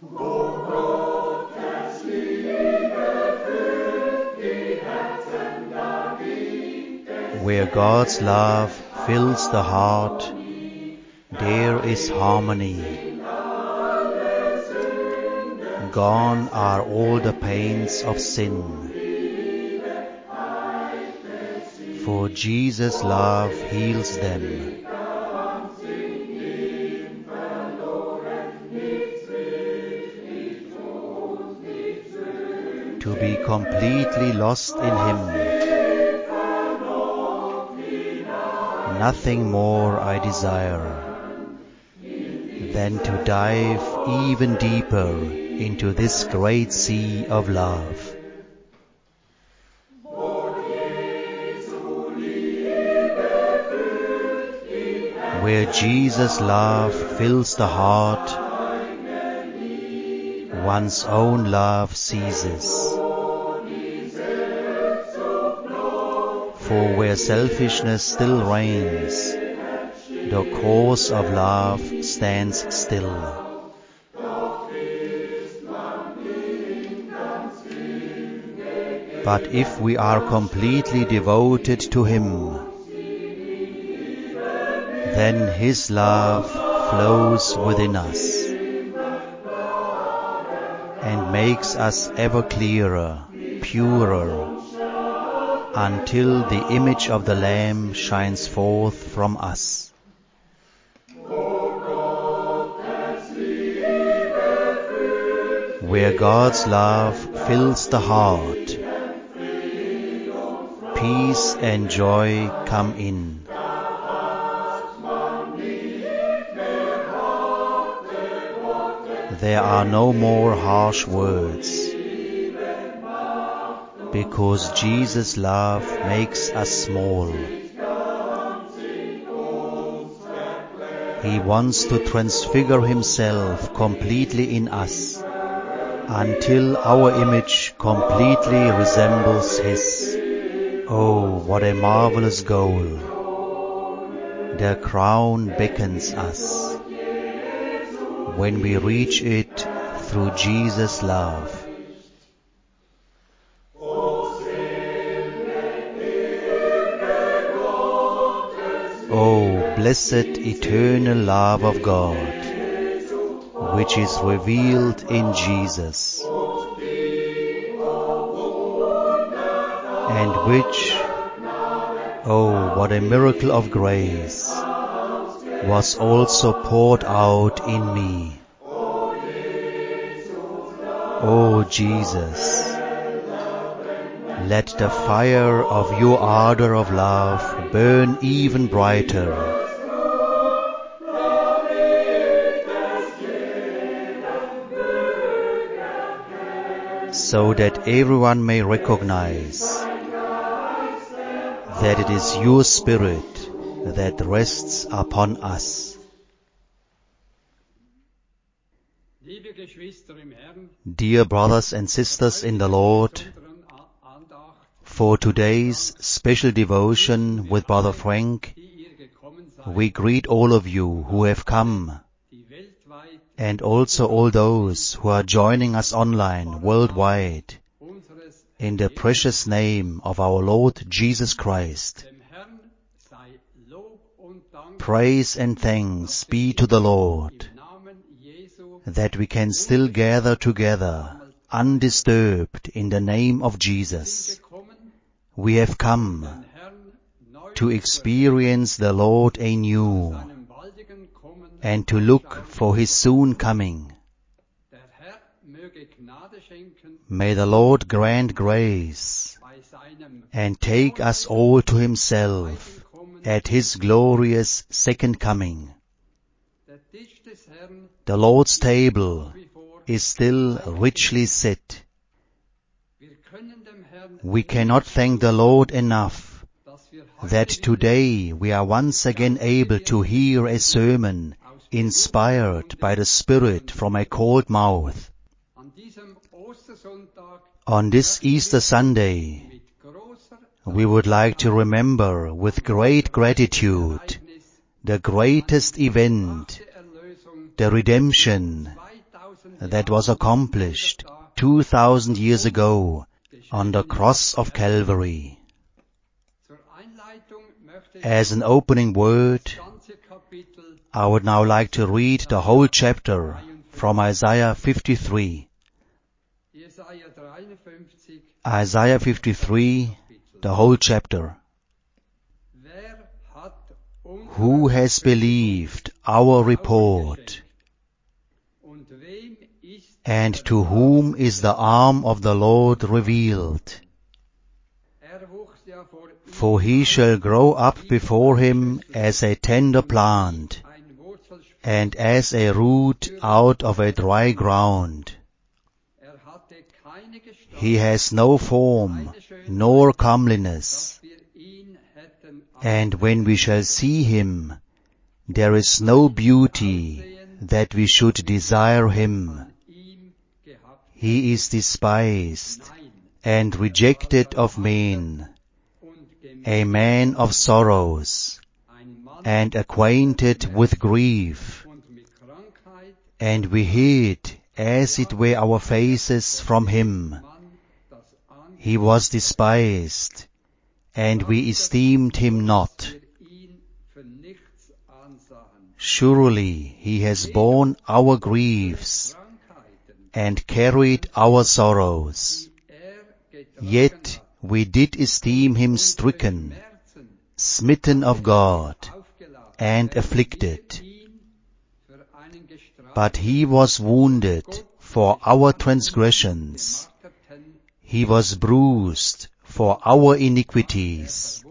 Where God's love fills the heart, there is harmony. Gone are all the pains of sin. For Jesus' love heals them. To be completely lost in Him. Nothing more I desire than to dive even deeper into this great sea of love. Where Jesus' love fills the heart, one's own love ceases. For where selfishness still reigns, the course of love stands still. But if we are completely devoted to Him, then His love flows within us and makes us ever clearer, purer, until the image of the Lamb shines forth from us. Where God's love fills the heart, peace and joy come in. There are no more harsh words, because Jesus' love makes us small. He wants to transfigure Himself completely in us until our image completely resembles His. Oh, what a marvelous goal! The crown beckons us when we reach it through Jesus' love. Oh, blessed eternal love of God, which is revealed in Jesus, and which, oh, what a miracle of grace, was also poured out in me. Oh, Jesus, let the fire of your ardor of love burn even brighter, so that everyone may recognize that it is your Spirit that rests upon us. Dear brothers and sisters in the Lord, for today's special devotion with Brother Frank, we greet all of you who have come, and also all those who are joining us online worldwide, in the precious name of our Lord Jesus Christ. Praise and thanks be to the Lord, that we can still gather together undisturbed in the name of Jesus. We have come to experience the Lord anew and to look for His soon coming. May the Lord grant grace and take us all to Himself at His glorious second coming. The Lord's table is still richly set. We cannot thank the Lord enough that today we are once again able to hear a sermon inspired by the Spirit from a cold mouth. On this Easter Sunday, we would like to remember with great gratitude the greatest event, the redemption that was accomplished 2000 years ago on the cross of Calvary. As an opening word, I would now like to read the whole chapter from Isaiah 53. Isaiah 53, the whole chapter. Who has believed our report? And to whom is the arm of the Lord revealed? For he shall grow up before him as a tender plant, and as a root out of a dry ground. He has no form, nor comeliness, and when we shall see him, there is no beauty that we should desire him. He is despised and rejected of men, a man of sorrows, and acquainted with grief. And we hid, as it were, our faces from him. He was despised, and we esteemed him not. Surely he has borne our griefs, and carried our sorrows. Yet we did esteem him stricken, smitten of God, and afflicted. But he was wounded for our transgressions. He was bruised for our iniquities.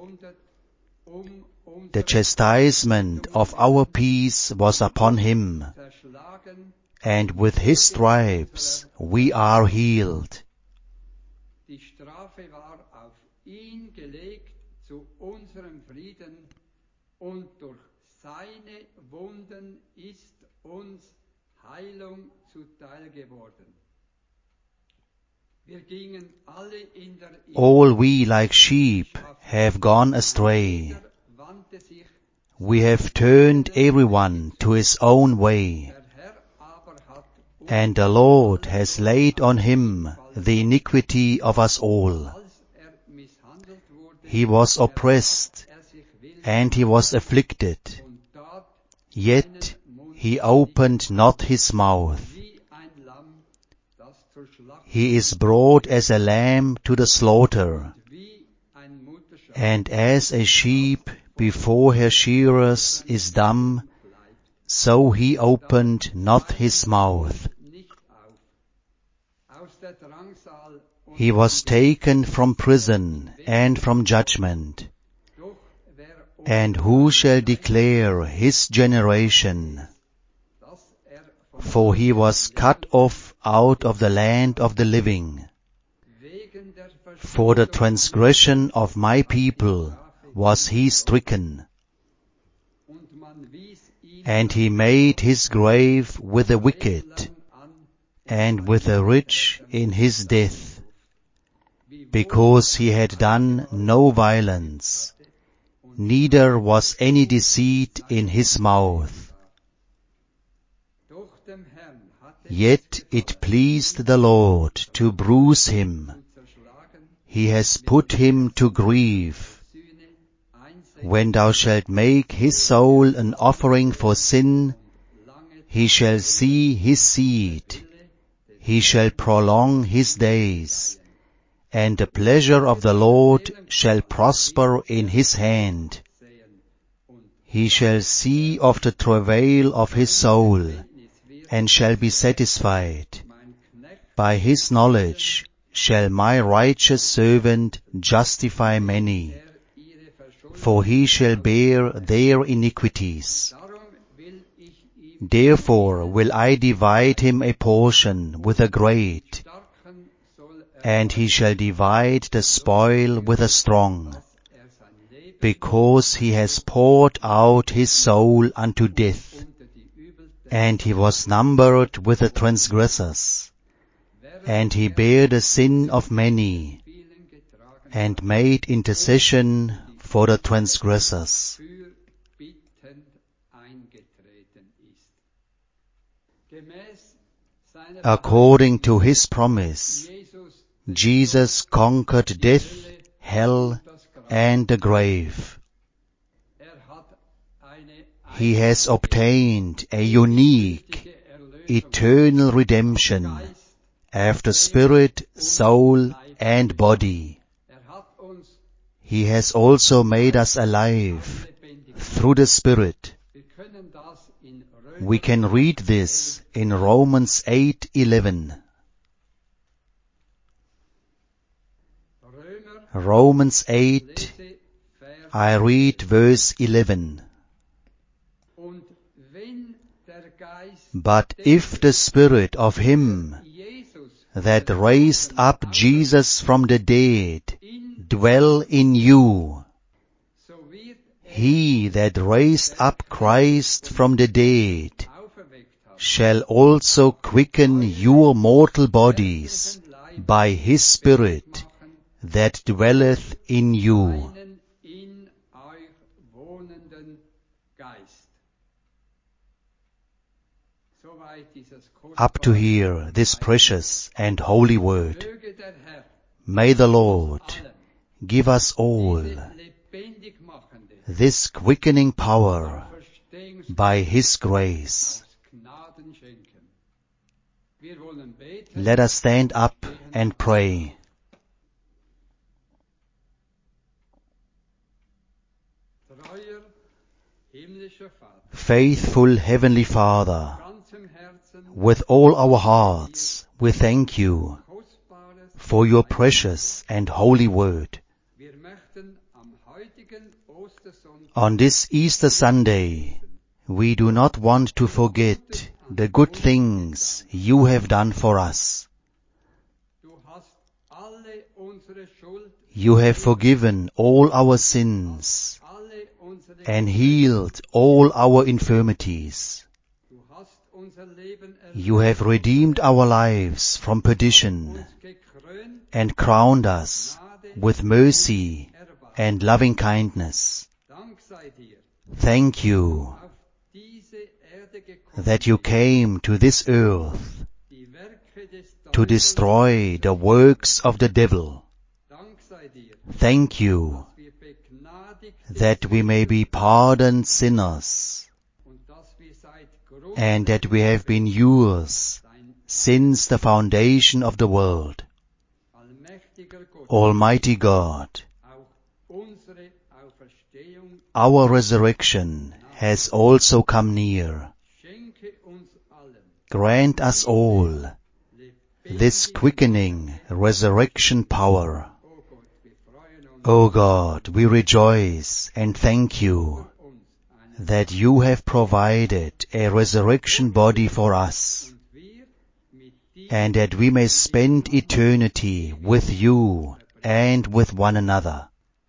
The chastisement of our peace was upon him, and with his stripes we are healed. Die Strafe war auf ihn gelegt zu unserem Frieden, und durch seine Wunden ist uns Heilung zuteil geworden. Wir gingen alle in der All we like sheep have gone astray. We have turned everyone to his own way. And the Lord has laid on him the iniquity of us all. He was oppressed, and he was afflicted, yet he opened not his mouth. He is brought as a lamb to the slaughter, and as a sheep before her shearers is dumb, so he opened not his mouth. He was taken from prison and from judgment. And who shall declare his generation? For he was cut off out of the land of the living. For the transgression of my people was he stricken. And he made his grave with the wicked, and with the rich in his death, because he had done no violence, neither was any deceit in his mouth. Yet it pleased the Lord to bruise him. He has put him to grief. When thou shalt make his soul an offering for sin, he shall see his seed. He shall prolong his days, and the pleasure of the Lord shall prosper in his hand. He shall see of the travail of his soul, and shall be satisfied. By his knowledge shall my righteous servant justify many, for he shall bear their iniquities. Therefore will I divide him a portion with the great, and he shall divide the spoil with the strong, because he has poured out his soul unto death, and he was numbered with the transgressors, and he bare the sin of many, and made intercession for the transgressors. According to his promise, Jesus conquered death, hell, and the grave. He has obtained a unique, eternal redemption after spirit, soul, and body. He has also made us alive through the Spirit. We can read this in Romans 8:11. Romans 8, I read verse 11. But if the Spirit of him that raised up Jesus from the dead dwell in you, he that raised up Christ from the dead shall also quicken your mortal bodies by his Spirit that dwelleth in you. Up to here, this precious and holy word. May the Lord give us all this quickening power by his grace. Let us stand up and pray. Faithful Heavenly Father, with all our hearts we thank you for your precious and holy word. On this Easter Sunday, we do not want to forget the good things you have done for us. You have forgiven all our sins and healed all our infirmities. You have redeemed our lives from perdition and crowned us with mercy and loving kindness. Thank you that you came to this earth to destroy the works of the devil. Thank you that we may be pardoned sinners and that we have been yours since the foundation of the world. Almighty God, our resurrection has also come near. Grant us all this quickening resurrection power. O God, we rejoice and thank you that you have provided a resurrection body for us, and that we may spend eternity with you and with one another.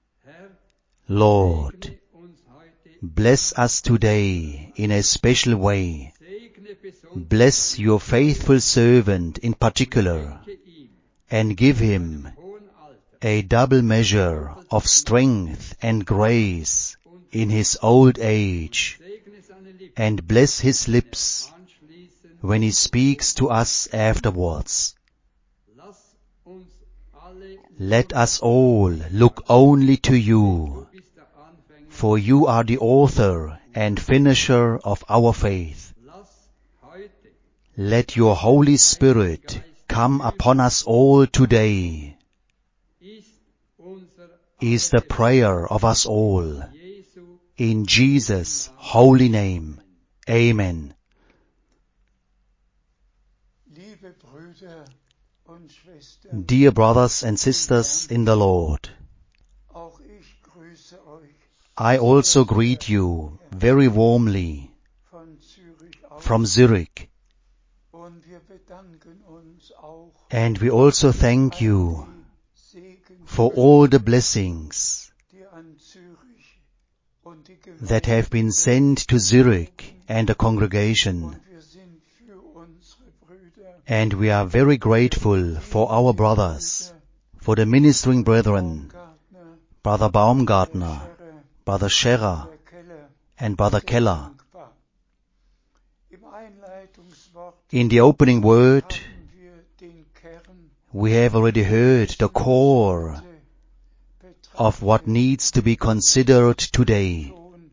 Lord, bless us today in a special way. Bless your faithful servant in particular, and give him a double measure of strength and grace in his old age, and bless his lips when he speaks to us afterwards. Let us all look only to you, for you are the author and finisher of our faith. Let your Holy Spirit come upon us all today, is the prayer of us all. In Jesus' holy name. Amen. Dear brothers and sisters in the Lord, I also greet you very warmly from Zurich. And we also thank you for all the blessings that have been sent to Zurich and the congregation. And we are very grateful for our brothers, for the ministering brethren, Brother Baumgartner, Brother Scherer, and Brother Keller. In the opening word, we have already heard the core of what needs to be considered today.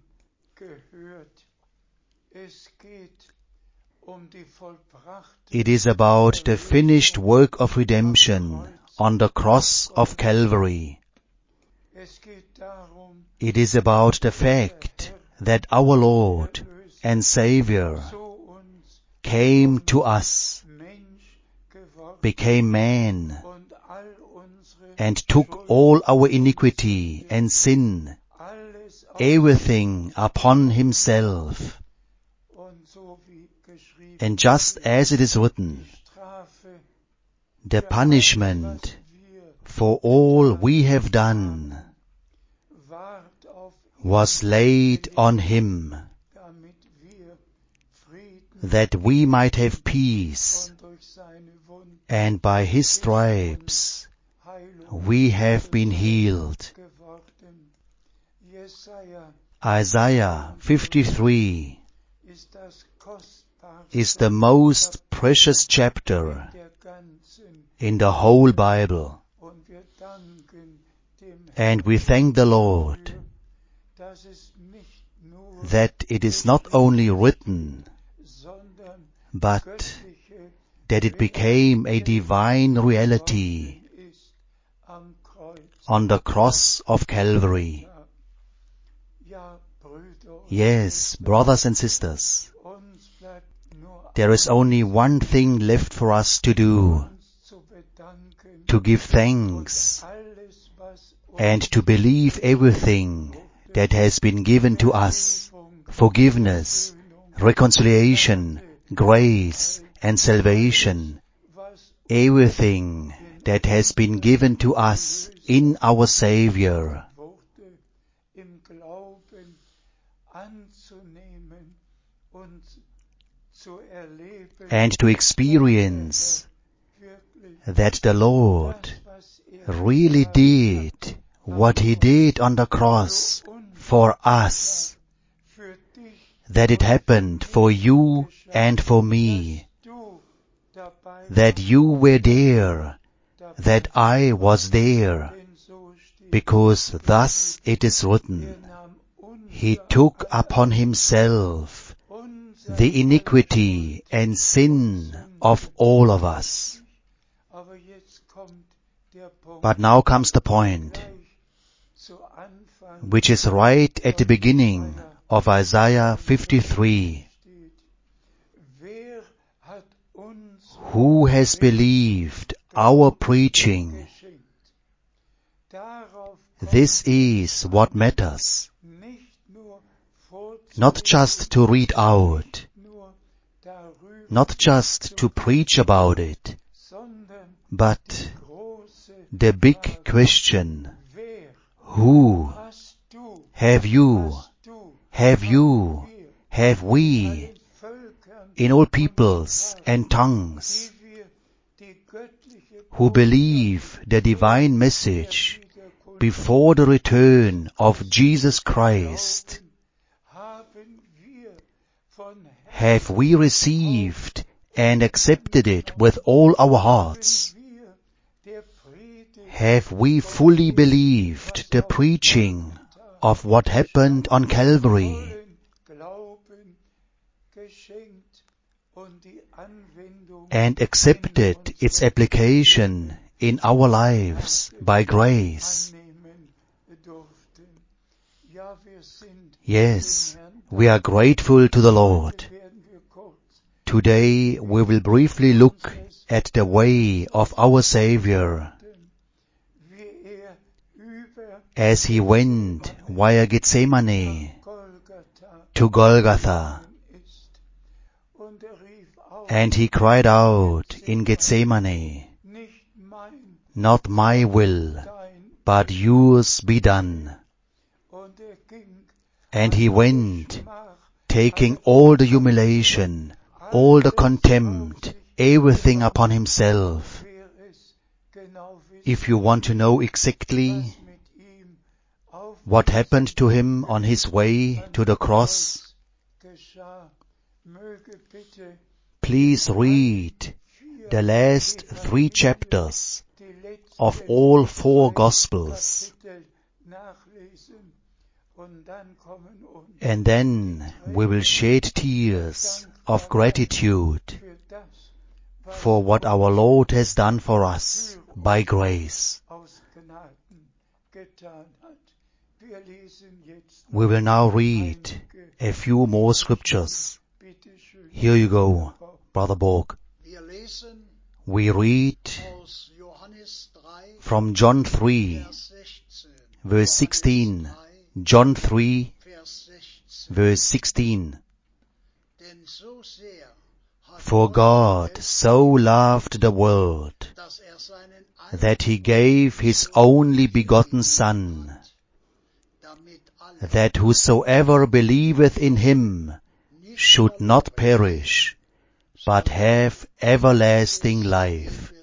It is about the finished work of redemption on the cross of Calvary. It is about the fact that our Lord and Savior came to us, became man, and took all our iniquity and sin, everything upon himself. And just as it is written, the punishment for all we have done was laid on him, that we might have peace, and by his stripes we have been healed. Isaiah 53 is the most precious chapter in the whole Bible. And we thank the Lord that it is not only written, but that it became a divine reality on the cross of Calvary. Yes, brothers and sisters, there is only one thing left for us to do: to give thanks and to believe everything that has been given to us: forgiveness, reconciliation, grace, and salvation. Everything that has been given to us in our Savior. And to experience that the Lord really did what he did on the cross for us, that it happened for you and for me, that you were there, that I was there, because thus it is written, he took upon himself the iniquity and sin of all of us. But now comes the point, which is right at the beginning of Isaiah 53. Who has believed our preaching? This is what matters. Not just to read out, not just to preach about it, but the big question: who? Have you? Have you? Have we? In all peoples and tongues, who believe the divine message before the return of Jesus Christ. Have we received and accepted it with all our hearts? Have we fully believed the preaching of what happened on Calvary? And accepted its application in our lives by grace? Yes, we are grateful to the Lord. Today we will briefly look at the way of our Savior, as he went via Gethsemane to Golgotha, and he cried out in Gethsemane, not my will, but yours be done. And he went, taking all the humiliation, all the contempt, everything upon himself. If you want to know exactly what happened to him on his way to the cross, möge bitte Please read the last 3 chapters die letzten of all 4 Gospels, Kapitel nachlesen und dann kommen uns and then we will shed tears of gratitude für das, was for what our Lord has done for us by grace. aus Gnaden getan hat. Wir lesen jetzt We will now read a few more scriptures. bitte schön. Here you go, Brother Borg. Wir lesen We read aus Johannes 3, from John 3, Vers 16. verse 16. John 3, Vers 16. verse 16. Denn so sehr hat For God so loved the world dass seinen that he gave his only begotten Son, damit alle that whosoever believeth in him should not perish, but have everlasting life.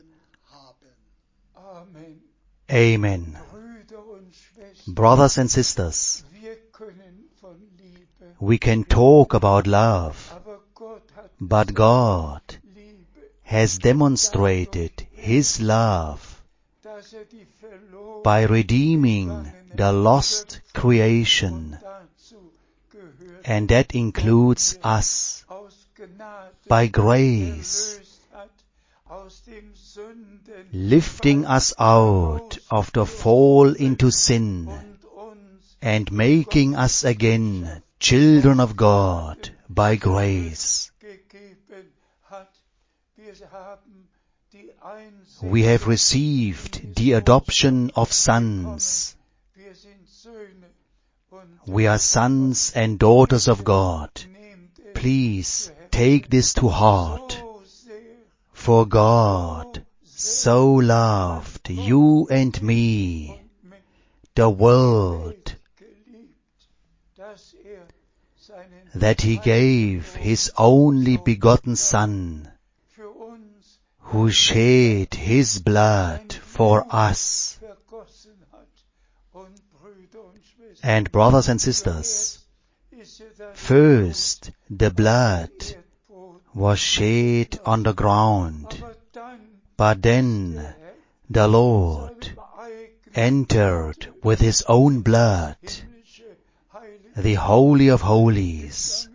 haben. Amen. Amen. Brüder und Schwestern, Brothers and sisters, wir können von Liebe, we can talk about love, aber Gott hat but God Liebe, has demonstrated his love dass die verlorenen by redeeming the lost creation, dazu gehört, and that includes us, aus Gnade by grace, erlöst hat, aus dem Sünden lifting us out of the fall into sin und uns and making us again children of God by grace. gegeben hat. Wir haben die We have received the adoption of sons. Wir sind Söhne und We are sons and daughters of God. nehmt es Please take this to heart. so sehr For God so loved you and me, mit the world, geliebt, dass seinen that he gave his only begotten Son, für uns who shed his blood for us. vergossen hat. Und Brüder und Schwestern, And brothers and sisters, ist das first the blood Erdboden, was shed on the ground, aber dann but then the Lord eigenen entered with his own blood, himmlische Heilige the Holy of Holies,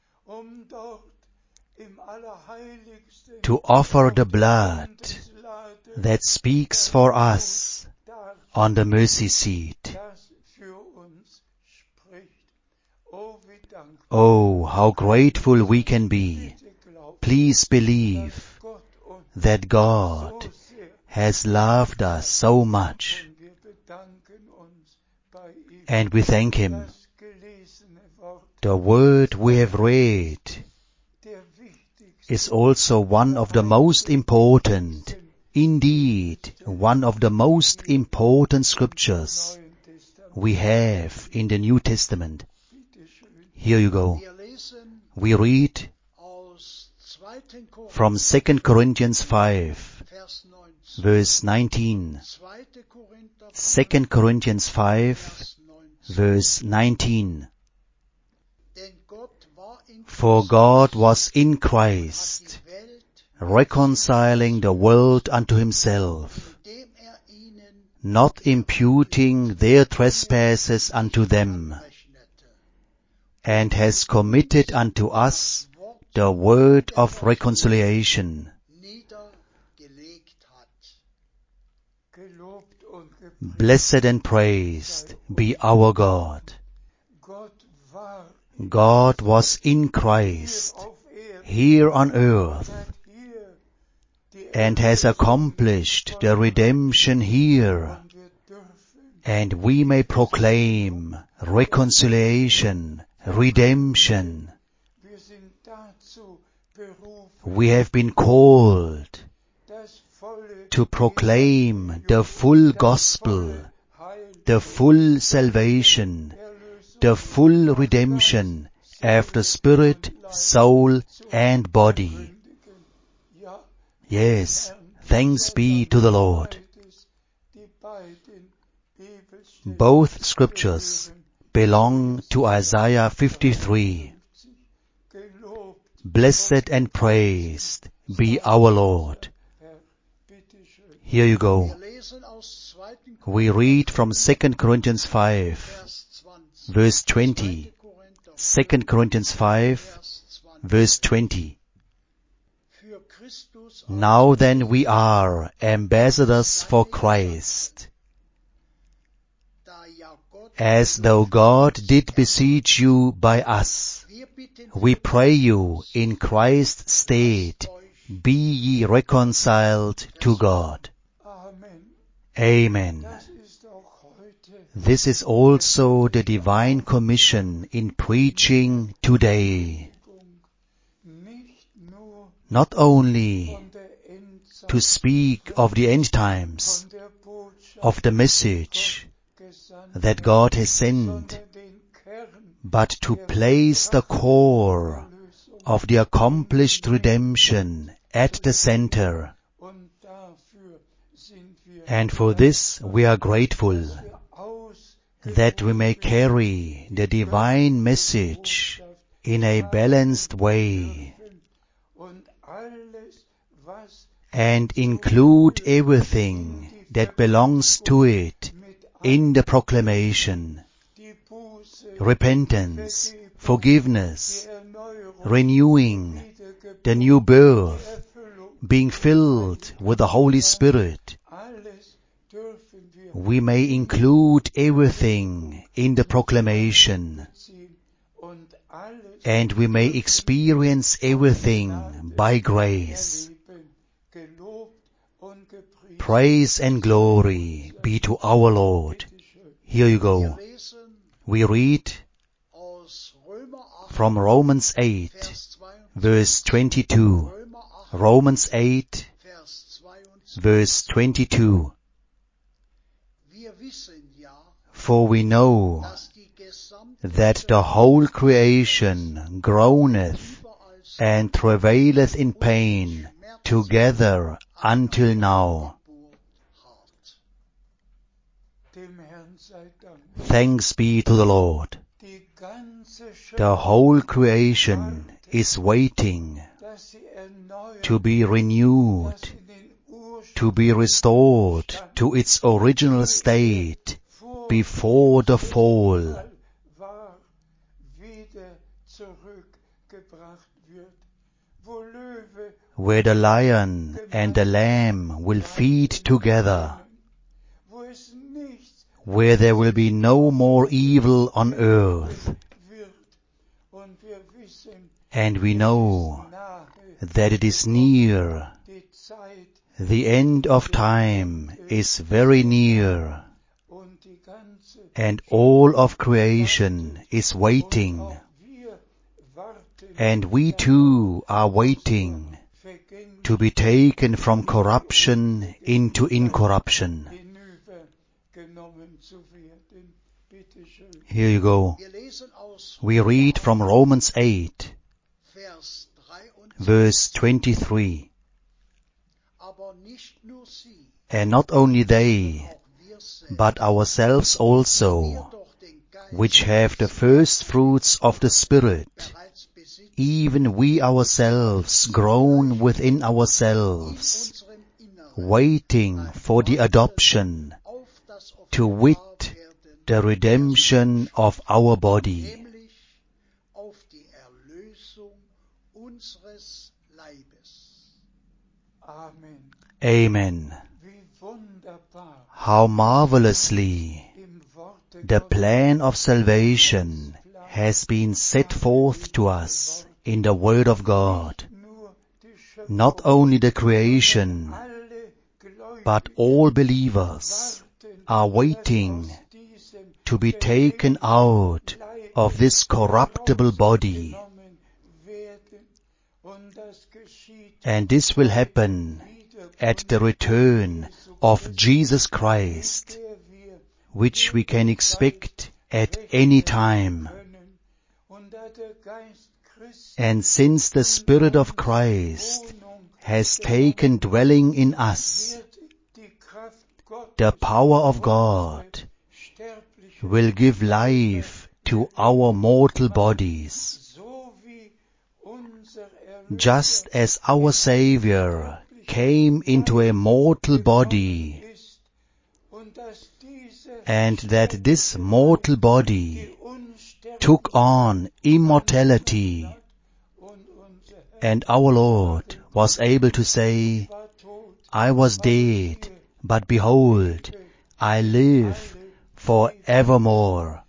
dort im Allerheiligsten to offer the blood Bundeslade that speaks for us on the mercy seat. das für uns spricht. Oh, wie dankbar Oh, how grateful we can be. glaubt Please believe Gott uns that God so sehr. has loved us so much, Und wir bedanken uns bei ihm. and we thank Him. Das gelesene Wort, The word we have read der wichtigste is also one of the most important, indeed, one of the most important scriptures Neuen Testament. we have in the New Testament. Bitte schön. Here you go. Wir lesen We read aus 2. Korinther, from 2 Corinthians 5, Vers 19. verse 19. 2. Korinther 2 Corinthians 5, Vers 19. verse 19. Denn Gott war in For God was in Christ, die Welt, reconciling the world unto himself, indem ihnen not imputing their trespasses unto them, rechnete. and has committed unto us the word of reconciliation. Niedergelegt hat. Gelobt und gepriesen. Blessed and praised be our God. Gott war God was in Christ, auf Erden, here on earth, hat hier die and has accomplished the redemption here, und wir dürfen and we may proclaim reconciliation, redemption. wir sind dazu berufen, We have been called das volle to proclaim the full gospel, Heil the full salvation, Erlösung the full redemption after spirit, soul, and body. kündigen. Ja, Yes, thanks be to the Lord. beides, die beiden Bibelstellen Both scriptures belong to Isaiah 53. gelobt Blessed and praised be our Lord. Here you go. We read from 2 Corinthians 5, verse 20. 2 Corinthians 5, verse 20. Now then we are ambassadors for Christ, as though God did beseech you by us. We pray you in Christ's stead, be ye reconciled to God. Amen. This is also the divine commission in preaching today. Not only to speak of the end times, of the message that God has sent, but to place the core of the accomplished redemption at the center. And for this we are grateful, that we may carry the divine message in a balanced way and include everything that belongs to it in the proclamation: repentance, forgiveness, renewing, the new birth, being filled with the Holy Spirit. We may include everything in the proclamation, and we may experience everything by grace. Praise and glory be to our Lord. Here you go. We read from Romans 8, verse 22. Romans 8, verse 22. For we know that the whole creation groaneth and travaileth in pain together until now. Thanks be to the Lord. The whole creation is waiting to be renewed, to be restored to its original state before the fall, where the lion and the lamb will feed together, where there will be no more evil on earth. And we know that it is near. The end of time is very near, and all of creation is waiting, and we too are waiting to be taken from corruption into incorruption. Here you go. We read from Romans 8, verse 23. And not only they, but ourselves also, which have the first fruits of the Spirit, even we ourselves groan within ourselves, waiting for the adoption, to wit, the redemption of our body. Amen. How marvelously the plan of salvation has been set forth to us in the Word of God. Not only the creation, but all believers are waiting to be taken out of this corruptible body. And this will happen at the return of Jesus Christ, which we can expect at any time. And since the Spirit of Christ has taken dwelling in us, the power of God will give life to our mortal bodies, just as our Savior came into a mortal body, and that this mortal body took on immortality, and our Lord was able to say, I was dead, but behold, I live forevermore.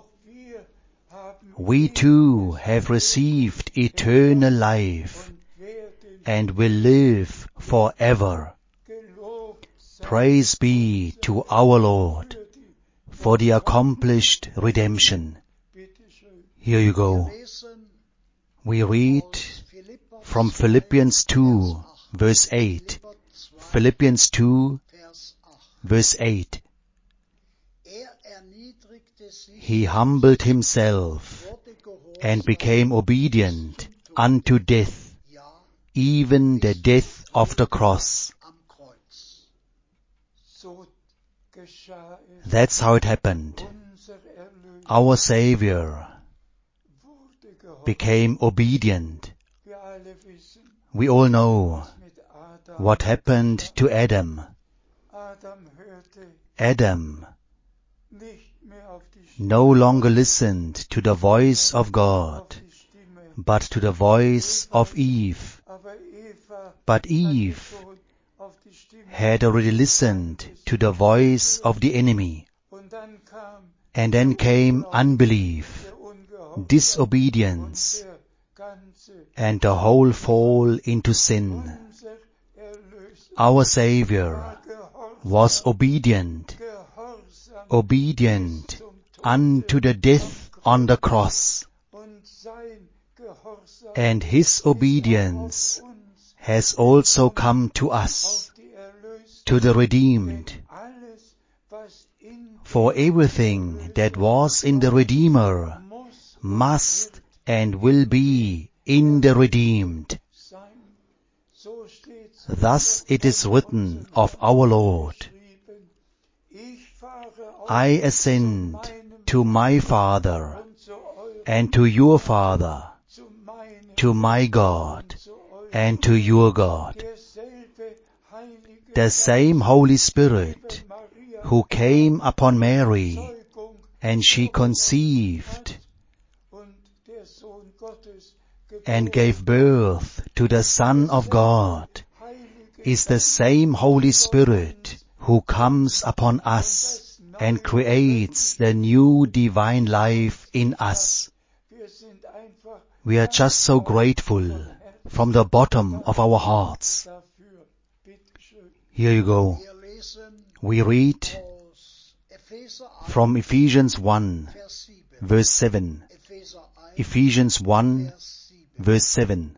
We too have received eternal life and will live forever. Praise be to our Lord for the accomplished redemption. Here you go. We read from Philippians 2, verse 8. Philippians 2, verse 8. He humbled himself and became obedient unto death, even the death of the cross. That's how it happened. Our Savior became obedient. We all know what happened to Adam. Adam no longer listened to the voice of God, but to the voice of Eve. But Eve had already listened to the voice of the enemy. And then came unbelief, disobedience, and the whole fall into sin. Our Savior was obedient unto the death on the cross. And His obedience has also come to us, to the redeemed. For everything that was in the Redeemer must and will be in the redeemed. Thus it is written of our Lord, I ascend to my Father and to your Father, to my God and to your God. The same Holy Spirit who came upon Mary, and she conceived and gave birth to the Son of God, is the same Holy Spirit who comes upon us and creates the new divine life in us. We are just so grateful from the bottom of our hearts. Here you go. We read from Ephesians 1, verse 7. Ephesians 1, verse 7.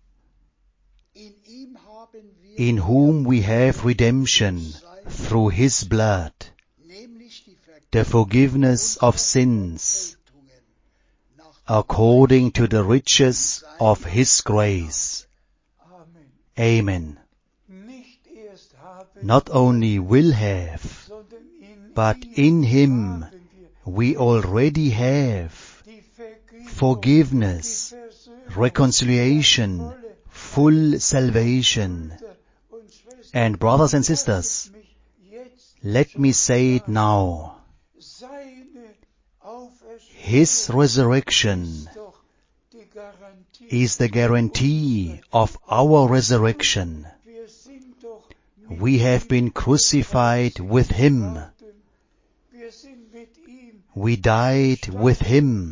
In whom we have redemption through His blood, the forgiveness of sins, according to the riches of His grace. Amen. Not only will have, but in Him we already have forgiveness, reconciliation, full salvation. And brothers and sisters, let me say it now. His resurrection is the guarantee of our resurrection. We have been crucified with Him. We died with Him.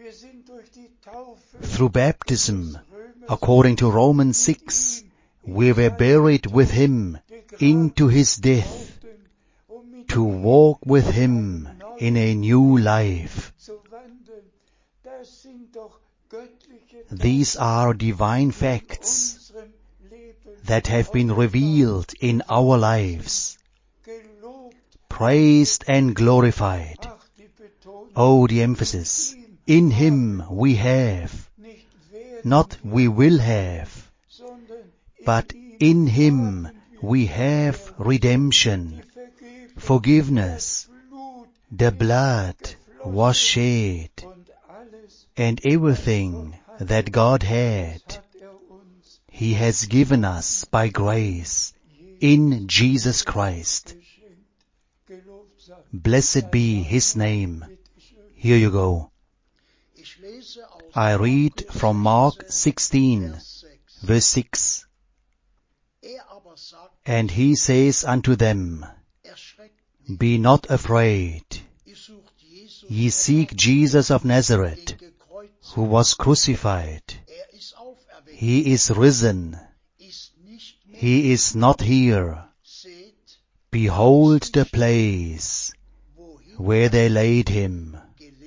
Through baptism, according to Romans 6, we were buried with Him into His death, to walk with Him in a new life. These are divine facts that have been revealed in our lives, praised and glorified. Oh, the emphasis. In Him we have, not we will have, but in Him we have redemption, forgiveness. The blood was shed, and everything that God had He has given us by grace in Jesus Christ. Blessed be His name. Here you go. I read from Mark 16, verse 6. And He says unto them, Be not afraid. Ye seek Jesus of Nazareth, who was crucified. He is risen. He is not here. Behold the place where they laid Him.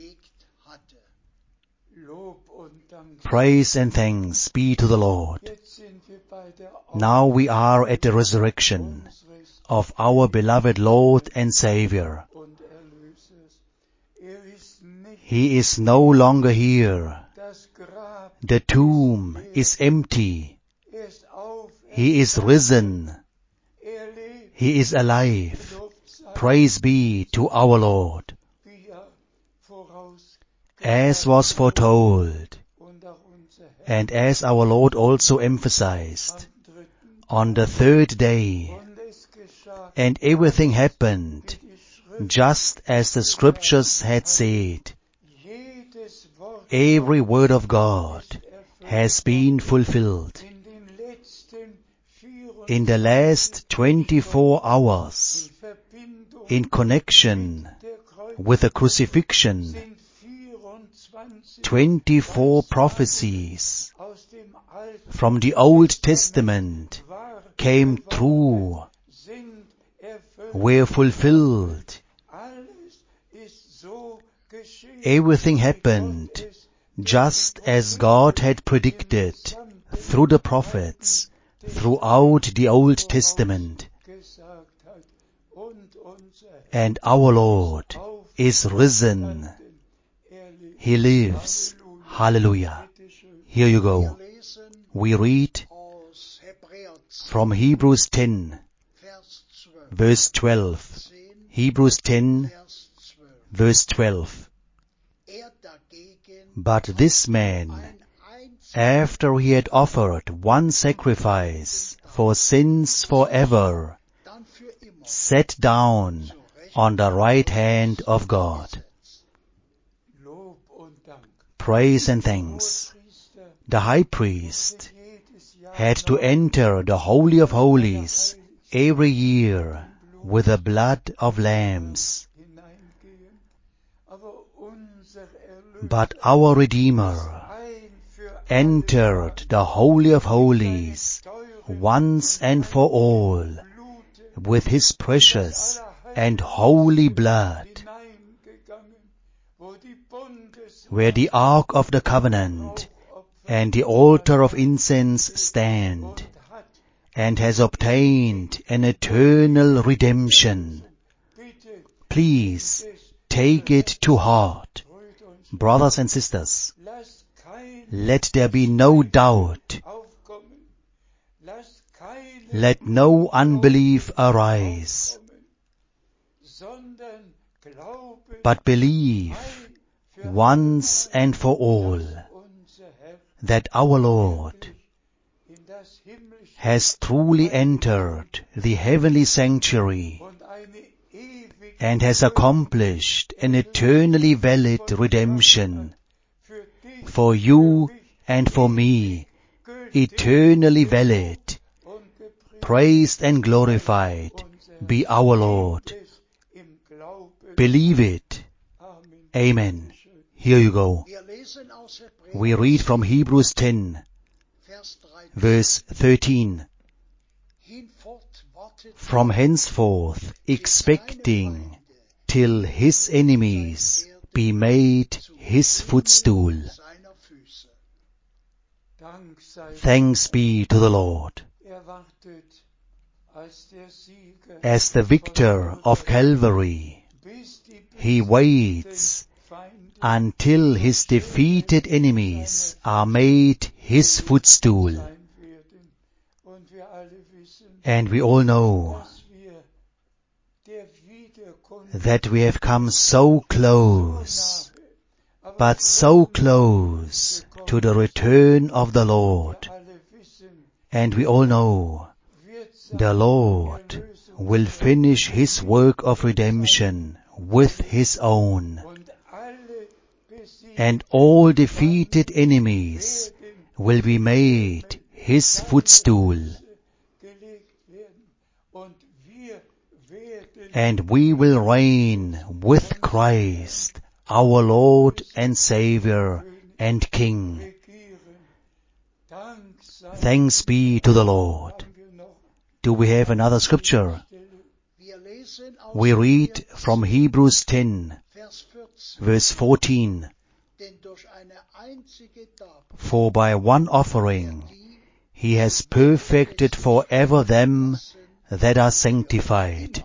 Praise and thanks be to the Lord. Now we are at the resurrection of our beloved Lord and Savior. He is no longer here. The tomb is empty. He is risen. He is alive. Praise be to our Lord. As was foretold, and as our Lord also emphasized, on the third day, and everything happened just as the Scriptures had said. Every word of God has been fulfilled. In the last 24 hours, in connection with the crucifixion, 24 prophecies from the Old Testament came true, were fulfilled. Everything happened just as God had predicted through the prophets throughout the Old Testament. And our Lord is risen. He lives. Hallelujah. Here you go. We read from Hebrews 10, verse 12. Hebrews 10, verse 12. But this man, after he had offered one sacrifice for sins forever, sat down on the right hand of God. Praise and thanks. The high priest had to enter the Holy of Holies every year with the blood of lambs. But our Redeemer entered the Holy of Holies once and for all with His precious and holy blood, where the Ark of the Covenant and the altar of incense stand, and has obtained an eternal redemption. Please take it to heart. Brothers and sisters, let there be no doubt. Let no unbelief arise, but believe once and for all that our Lord has truly entered the heavenly sanctuary and has accomplished an eternally valid redemption for you and for me, eternally valid. Praised and glorified be our Lord. Believe it. Amen. Here you go. We read from Hebrews 10, verse 13. From henceforth expecting till his enemies be made his footstool. Thanks be to the Lord. As the victor of Calvary, he waits until his defeated enemies are made his footstool. And we all know that we have come so close, but so close to the return of the Lord. And we all know the Lord will finish His work of redemption with His own. And all defeated enemies will be made His footstool. And we will reign with Christ, our Lord and Savior and King. Thanks be to the Lord. Do we have another scripture? We read from Hebrews 10, verse 14. For by one offering He has perfected forever them that are sanctified.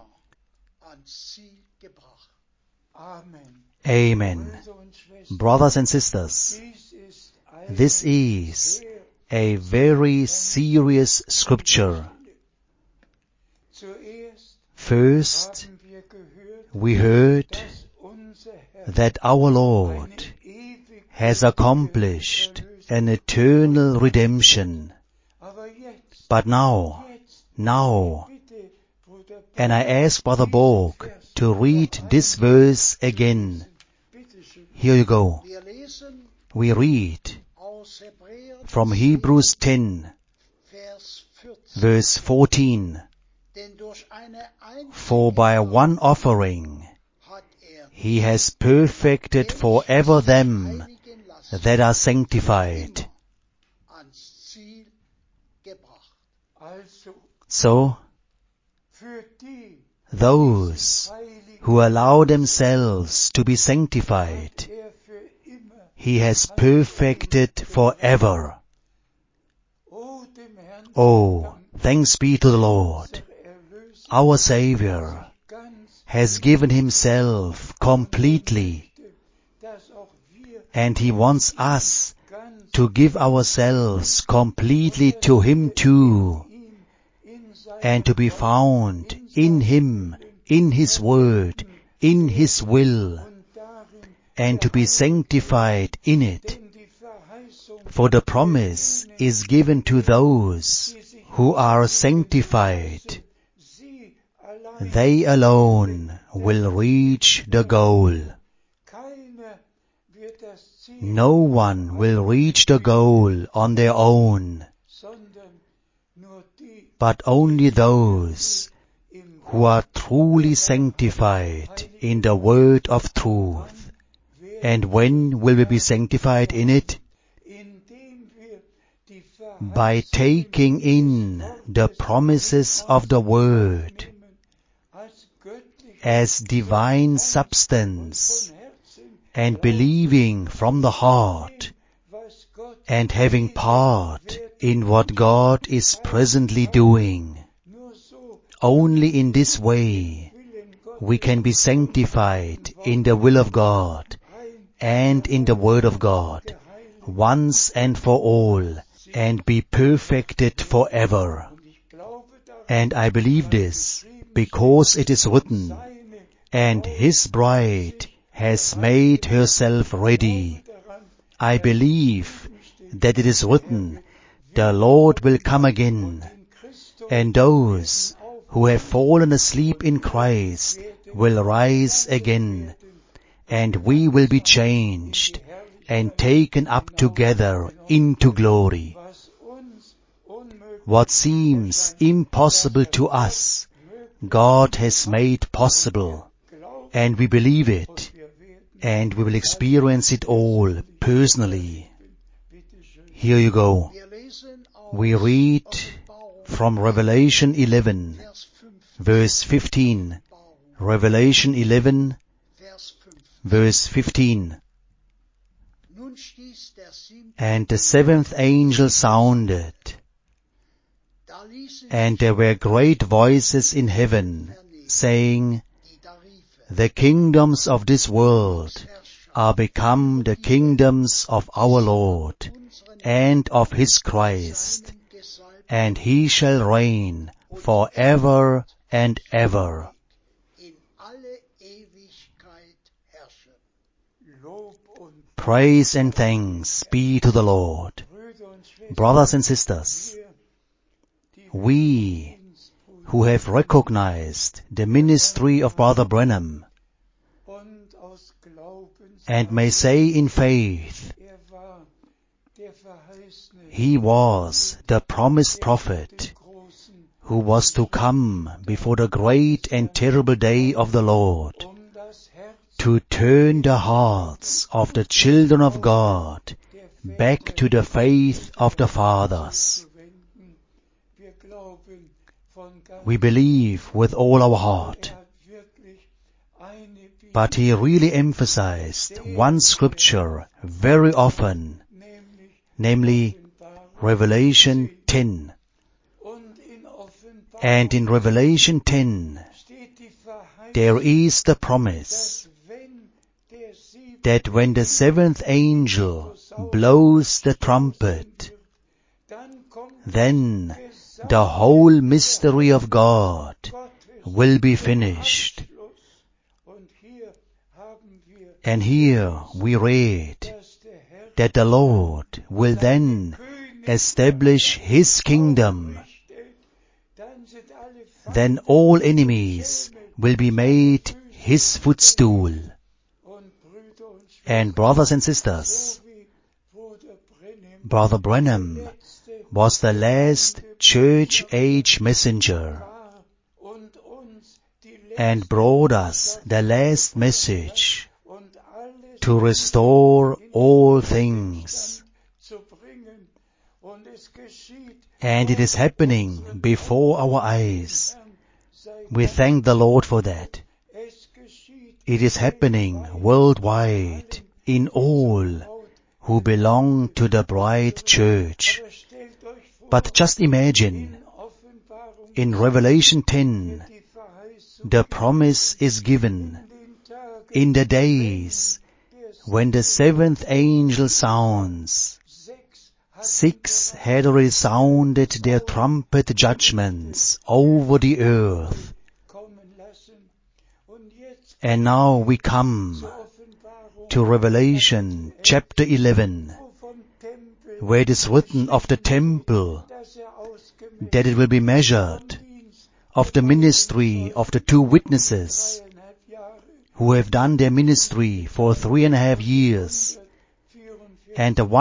Amen. Brothers and sisters, this is a very serious scripture. First, we heard that our Lord has accomplished an eternal redemption. But now, and I ask Brother Borg to read this verse again. Here you go. We read from Hebrews 10, verse 14. For by one offering He has perfected forever them that are sanctified. So, those who allow themselves to be sanctified, He has perfected forever. Oh, thanks be to the Lord. Our Savior has given Himself completely, and He wants us to give ourselves completely to Him too, and to be found in Him, in His Word, in His will, and to be sanctified in it. For the promise is given to those who are sanctified. They alone will reach the goal. No one will reach the goal on their own, but only those who are truly sanctified in the word of truth. And when will we be sanctified in it? By taking in the promises of the word as divine substance, and believing from the heart, and having part in what God is presently doing. Only in this way we can be sanctified in the will of God and in the Word of God, once and for all, and be perfected forever. And I believe this because it is written, and His bride has made herself ready. I believe that it is written, the Lord will come again, and those who have fallen asleep in Christ will rise again, and we will be changed and taken up together into glory. What seems impossible to us, God has made possible, and we believe it, and we will experience it all personally. Here you go. We read from Revelation 11, verse 15. Revelation 11, verse 15. And the seventh angel sounded, and there were great voices in heaven, saying, the kingdoms of this world are become the kingdoms of our Lord and of His Christ, and He shall reign forever and ever. Praise and thanks be to the Lord. Brothers and sisters, we who have recognized the ministry of Brother Branham und aus Glauben and may say in faith, war der verheißene he was the promised prophet großen, who was to come before the great and terrible day of the Lord, das Herz to turn the hearts of the children of God back to the faith of the fathers. zu wenden. Wir glauben von ganz We believe with all our heart. hat wirklich eine Bibel, But he really emphasized one scripture very often, nämlich namely Offenbarung. Revelation 10. Und in Offenbarung And in Revelation 10, steht die Verheißung, there is the promise wenn der siebte that when the seventh angel blows the trumpet, dann kommt then the whole mystery of God will be finished. Schluss. Und hier haben wir, And here we read dass der Herr that the Lord will then establish his kingdom. richtet, dann sind alle Then all enemies will be made his footstool. und Brüder und Schwestern, And brothers and sisters, wie Bruder Brennim Brother Branham was the last church age messenger war und uns die and brought us the last message und alles to restore all things. zu bringen. Und es geschieht, And it is happening before our eyes. Herrn sei We thank the Lord for that. es geschieht, It is happening worldwide in all who belong to the bride church. aber stellt euch vor, But just imagine, in Offenbarung in Revelation 10, die Verheißung the promise is given den Tagen in the days when the seventh angel sounds. 6 had resounded their trumpet judgments over the earth. kommen lassen. Und jetzt And now we come Offenbarung, to Revelation chapter 11, wo vom Tempel, where it is written of the temple dass ausgemessen that it will be measured, Dienst of the ministry of the 2 witnesses 3,5 Jahre, who have done their ministry for 3.5 years, 44 and the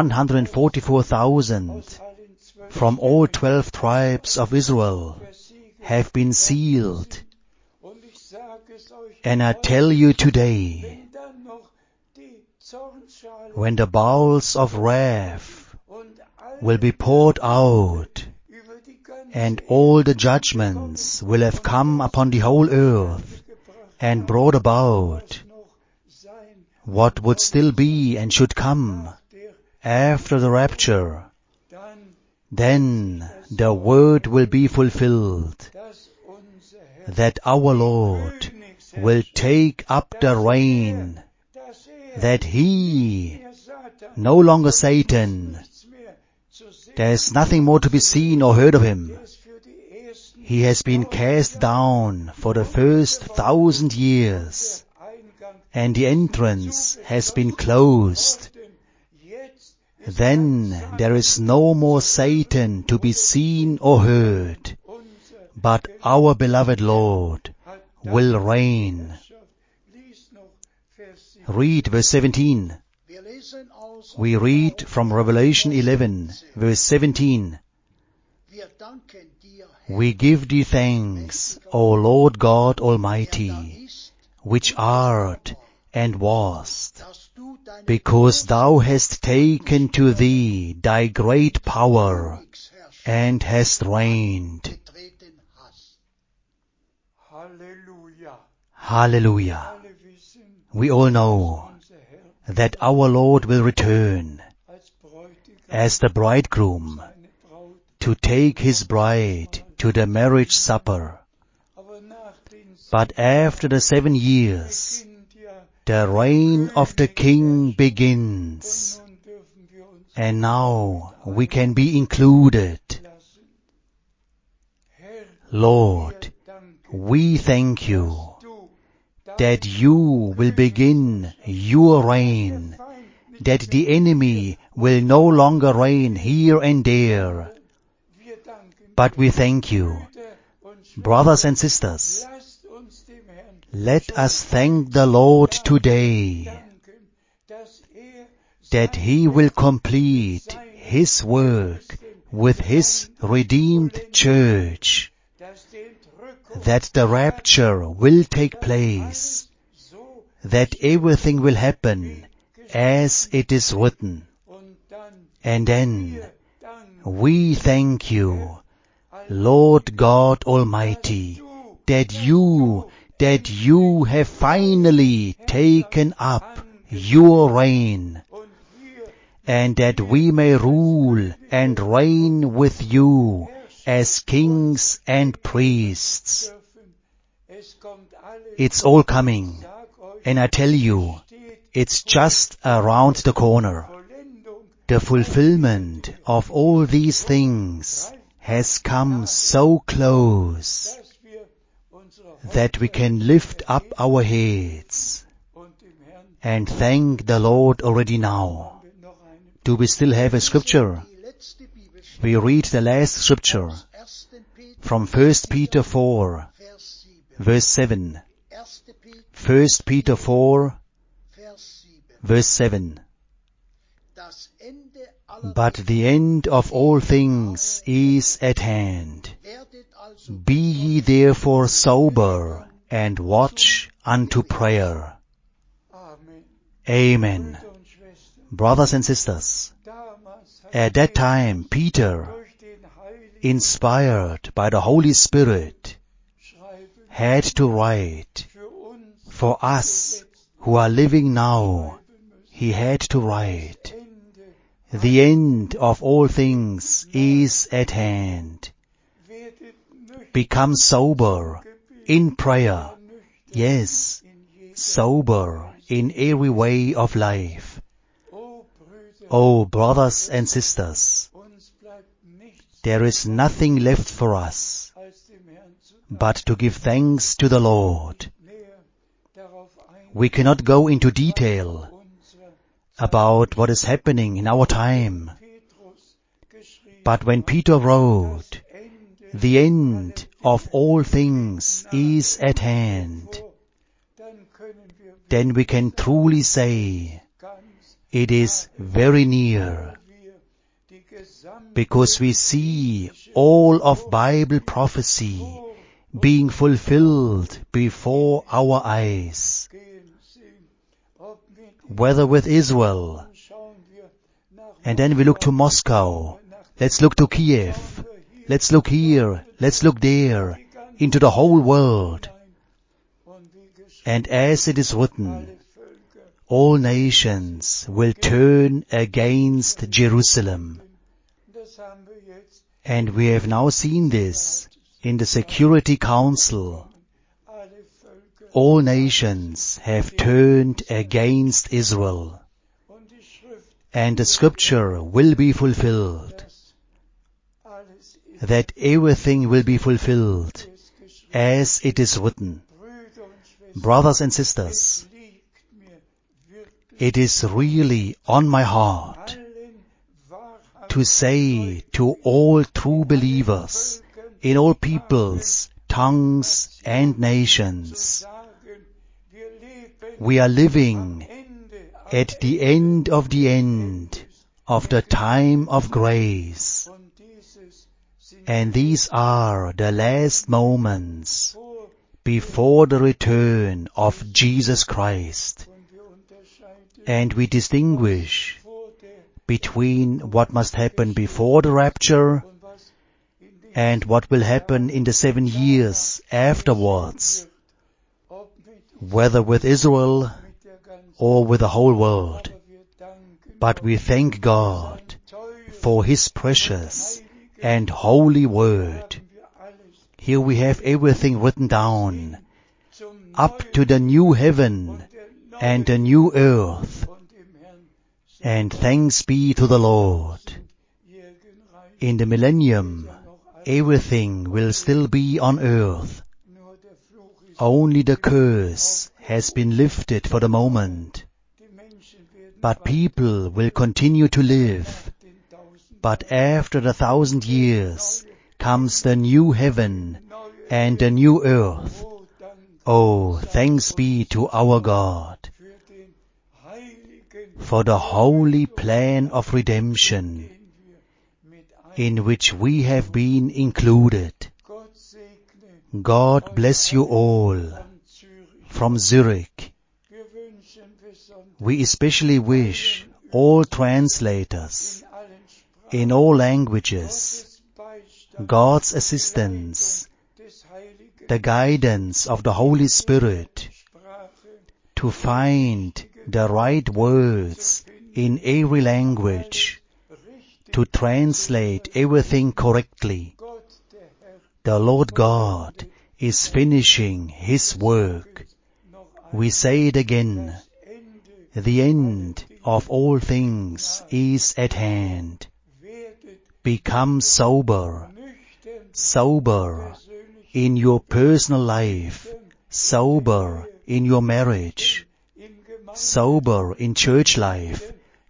144,000 allen 12 from all 12 tribes of Israel versiegelt. have been sealed. Und ich sage es euch, And I tell you today, wenn dann noch die Zornschale when the bowls of wrath und all will be poured out, über die ganze and all the judgments will have come upon the whole earth, gebracht and brought about noch sein, what would still be and should come der after the rapture, dann, then the word will be fulfilled, dass unser Herr that our Lord will take up the reign, dass that he, der Satan no longer Satan, nichts mehr zu sehen there is nothing more to be seen or heard of him. ist für die ersten He has been cast down for the first 1,000 years, Eingang and the entrance has been closed. jetzt ist Then there is no more Satan to be seen or heard, unser but our beloved Lord will reign. Lies noch Vers 7. Read verse 17. Wir lesen aus We read from Revelation 11, verse 17. Wir danken dir, We give thee thanks, O Lord God der Almighty, ist, which art and wast, dass du deine because thou hast taken to thee thy great power Königsherrschaft and hast reigned. getreten hast. Halleluja. Hallelujah. Alle wissen, We all know unser Herr that our Lord will return als Bräutigam as the bridegroom seine Braut, to take his bride to the marriage supper. aber nach den But after the 7 years, beginnt ja, the reign of the king begins, nun dürfen wir uns and now we can be included. lassen. Herr, Lord, danke, we thank you du, that you will begin your reign, that the enemy will no longer reign here and there. wir danken But we thank you. Brothers and sisters, lasst uns dem Herrn let us thank the Lord today danken, dass that He will complete His work with His redeemed church, dass die Entrückung that the rapture will take place, so that everything will happen as it is written. und dann And then danken we thank you, Lord God Almighty, that you have finally taken up your reign, und wir and that we may rule and reign with you as kings and priests. dürfen. Es kommt alles, It's all coming, sag euch, and I tell you, steht it's just around the corner. Vollendung The fulfillment of all these things has come so close dass wir unsere that we can lift up our heads und dem Herrn and thank the Lord already now. wir noch eine Do we still have a scripture? Die letzte Bibelstelle We read the last scripture aus 1. Petrus from 1 Peter 4, Vers 7. verse 7. 1. Petrus 1 Peter 4, Vers 7. verse 7. Das Ende aller But the end of all things is at hand. werdet also Be ye therefore sober, and watch unto prayer. Amen. Amen. Brüder und Schwestern, Brothers and sisters, damals hat at that time Peter, durch den Heiligen inspired by the Holy Spirit, Schreiben had to write für uns for us who are living now. He had to write, Ende. the end of all things is at hand. Werdet nüchtern, Become sober in prayer. nüchtern Yes, in jedem. sober in every way of life. O Brüder, Oh, brothers and sisters, uns bleibt nichts there is nothing left for us als dem Herrn zu but to give thanks to the Lord. näher darauf ein, We cannot go into detail unser about what is happening in our time, Petrus geschrieben, but when Peter wrote, Ende the end of all things is at hand, vor, dann können wir then we can truly say ganz, it is very near, wir die gesamte because we see all of Bible prophecy being fulfilled before our eyes. gehen sehen, ob mit Whether with Israel, schauen wir nach and then we look to Moscow, let's look to Kiev, let's look here, let's look there, into the whole world. und wie geschrieben, And as it is written, alle Völker, all nations will turn against Jerusalem. das haben wir jetzt And we have now seen this in the Security Council. alle Völker All nations have turned against Israel. und die Schrift, And the scripture will be fulfilled, das alles ist that everything will be fulfilled geschrieben. as it is written. Brüder und Schwestern, Brothers and sisters, liegt mir wirklich it is really on my heart allen wahrhaft to say to all true believers in all peoples, tongues and nations, sagen, wir leben we are living Ende at the end of the time of grace. und dieses sind And these are the last moments vor before the return of Jesus Christ. und wir unterscheiden And we distinguish vor der between what must happen before the rapture und was in den and what will happen in the 7 years afterwards, ob mit whether with Israel der ganzen, or with the whole world. aber wir danken But we thank God teuer for His precious and holy word. haben wir alles Here we have everything written down, zum up to the new heaven der and the new earth. und dem Herrn And thanks be to the Lord. jägen rein. In the millennium, everything will still be on earth. Nur der Fluch ist, Only the curse has been lifted for the moment. die Menschen werden But people will continue to live. den 1000 But after the 1,000 years, comes the new heaven and the new earth. Oh, Dank Oh, thanks be to our God für den heiligen, for the holy plan of redemption den wir mit in which we have been included. Gott segne God bless you all von Zürich. from Zurich. Wir wünschen besonders We especially wish all translators in allen Sprachen in all languages Gottes Beistand, God's assistance, des Heiligen the guidance of the Holy Spirit Sprache to find the right words in every language, richtig. to translate everything correctly. Gott, der Herr, The Lord God is finishing His work. noch We say it again, das Ende the end of all things is at hand. werdet Become sober, nüchtern, sober persönlich in your personal life, sober in your marriage, in Gemeinde, sober in church life,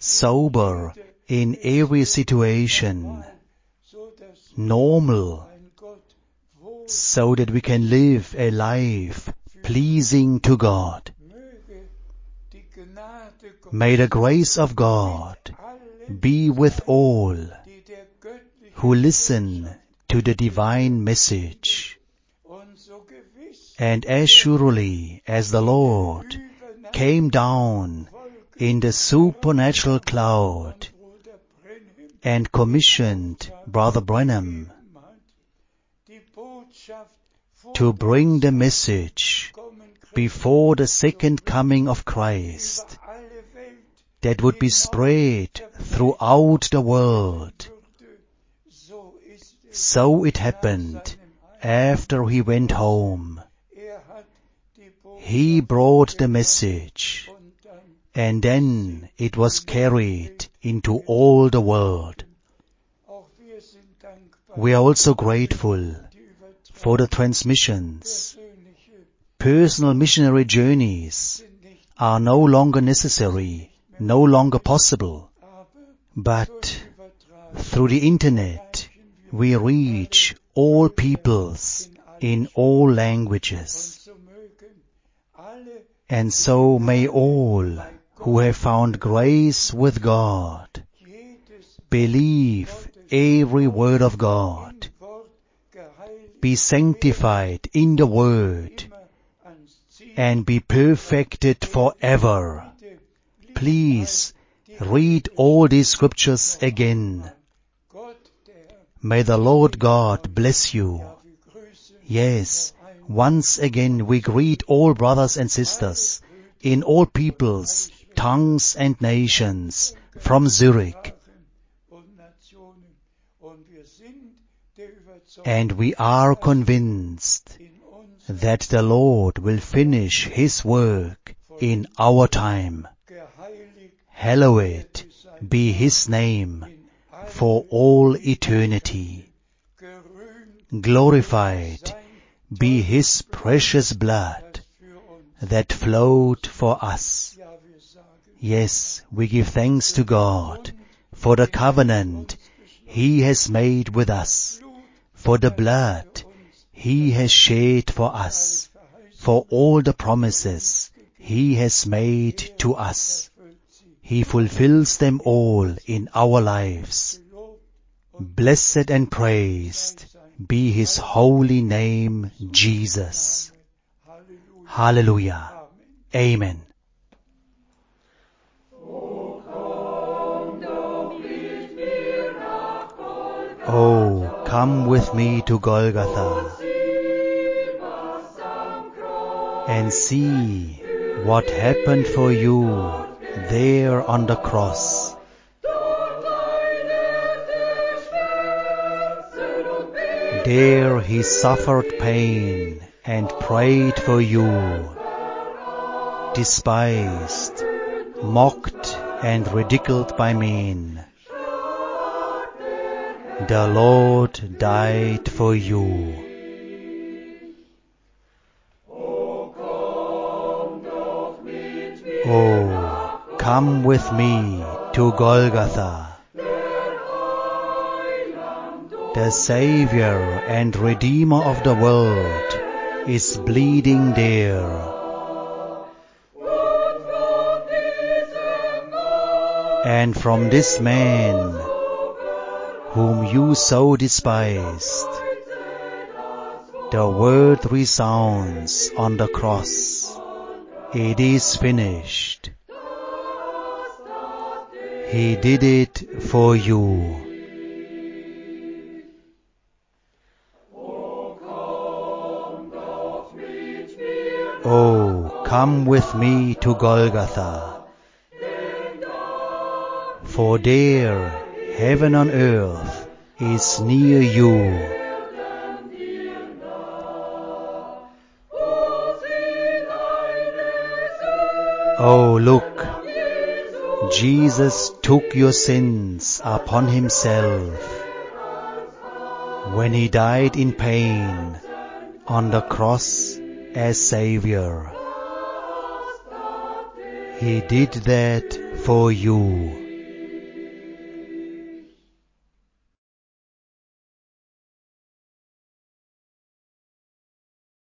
sober in every situation, so dass normal, ein Gott wohl so that we can live a life pleasing to God. möge die Gnade Gottes May the grace of God allen, be with all die der göttlichen who listen to the divine message. und so gewiss And as surely as the Lord came down in the supernatural cloud Bruder Brenhem and commissioned Brother Branham hat, die Botschaft vor to bring the message kommen before the second coming of Christ alle Welt that would be spread throughout the world. würde, so ist es. So it happened after he went home. Hat die He brought the message, und dann and then it was carried into all the world. auch wir sind dankbar We are also grateful die for the transmissions. persönliche Personal missionary journeys sind nicht, are no longer necessary, no longer possible, aber but übertragen through the internet we reach all peoples in all languages. so mögen alle And so may all who have found grace with God jedes believe every word of God, Wort geheiligt be sanctified in the word, immer ans Ziel and be perfected forever. Please read all these scriptures again. Gott, der Herr, May the Lord God bless you. wir grüßen Yes, once again we greet all brothers and sisters in all peoples, tongues and nations from Zurich. Sprachen und Nationen und wir sind der Überzeugung And we are convinced in uns that the Lord will finish His work in our time. geheiligt Hallowed be His name in allen for all eternity. gerühmt Glorified be His precious blood für uns. that flowed for us. Ja, wir sagen, Yes, we give thanks to God for the covenant He has made with us, for the blood He has shed for us, for all the promises He has made to us. He fulfills them all in our lives. Blessed and praised be His holy name, Jesus. Hallelujah. Amen. Oh, come with me to Golgotha and see what happened for you there on the cross. There He suffered pain and prayed for you, despised, mocked and ridiculed by men. The Lord died for you. Oh, come with me to Golgotha The Savior and Redeemer of the world is bleeding there. And from this man, whom you so despised, the word resounds on the cross, "It is finished." He did it for you. Oh, come with me to Golgotha, for there heaven on earth is near you. Oh, look, Jesus took your sins upon himself when he died in pain on the cross as Savior. He did that for you.